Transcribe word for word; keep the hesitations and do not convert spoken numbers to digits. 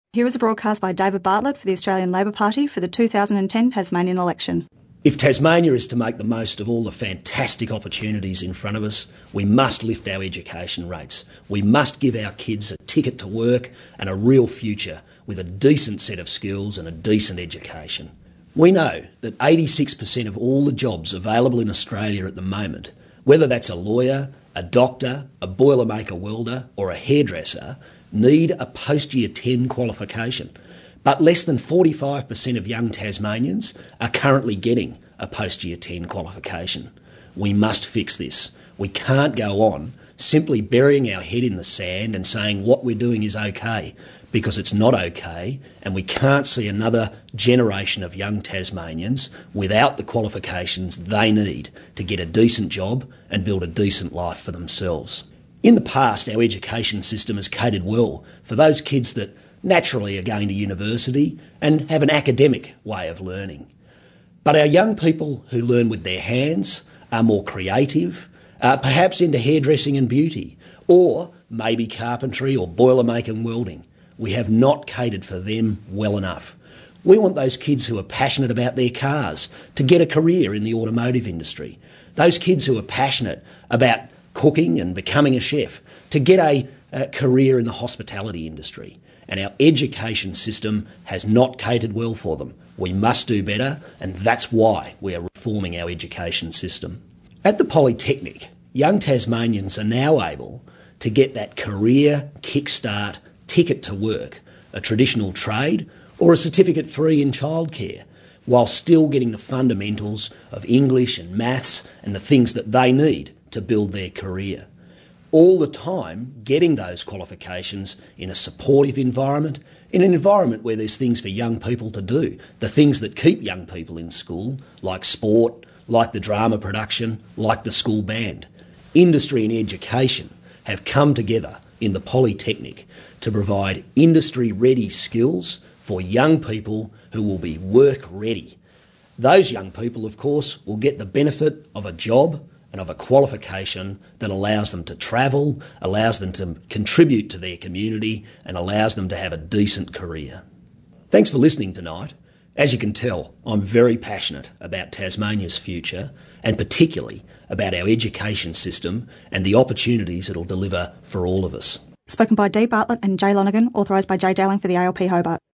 Here is a broadcast by David Bartlett for the Australian Labor Party for the two thousand ten Tasmanian election. If Tasmania is to make the most of all the fantastic opportunities in front of us, we must lift our education rates. We must give our kids a ticket to work and a real future with a decent set of skills and a decent education. We know that eighty-six percent of all the jobs available in Australia at the moment, whether that's a lawyer, a doctor, a boilermaker welder or a hairdresser, need a post-year ten qualification. But less than forty-five percent of young Tasmanians are currently getting a post-year ten qualification. We must fix this. We can't go on simply burying our head in the sand and saying what we're doing is okay, because it's not okay, and we can't see another generation of young Tasmanians without the qualifications they need to get a decent job and build a decent life for themselves. In the past, our education system has catered well for those kids that naturally are going to university and have an academic way of learning. But our young people who learn with their hands are more creative, uh, perhaps into hairdressing and beauty, or maybe carpentry or boilermaking welding. We have not catered for them well enough. We want those kids who are passionate about their cars to get a career in the automotive industry. Those kids who are passionate about cooking and becoming a chef to get a, a career in the hospitality industry. And our education system has not catered well for them. We must do better, and that's why we are reforming our education system. At the Polytechnic, young Tasmanians are now able to get that career kickstart ticket to work, a traditional trade or a certificate three in childcare, while still getting the fundamentals of English and maths and the things that they need to build their career. All the time getting those qualifications in a supportive environment, in an environment where there's things for young people to do, the things that keep young people in school, like sport, like the drama production, like the school band. Industry and education have come together in the Polytechnic to provide industry-ready skills for young people who will be work-ready. Those young people, of course, will get the benefit of a job and of a qualification that allows them to travel, allows them to contribute to their community, and allows them to have a decent career. Thanks for listening tonight. As you can tell, I'm very passionate about Tasmania's future, and particularly about our education system and the opportunities it'll deliver for all of us. Spoken by Dee Bartlett and Jay Lonergan, authorised by Jay Dowling for the A L P Hobart.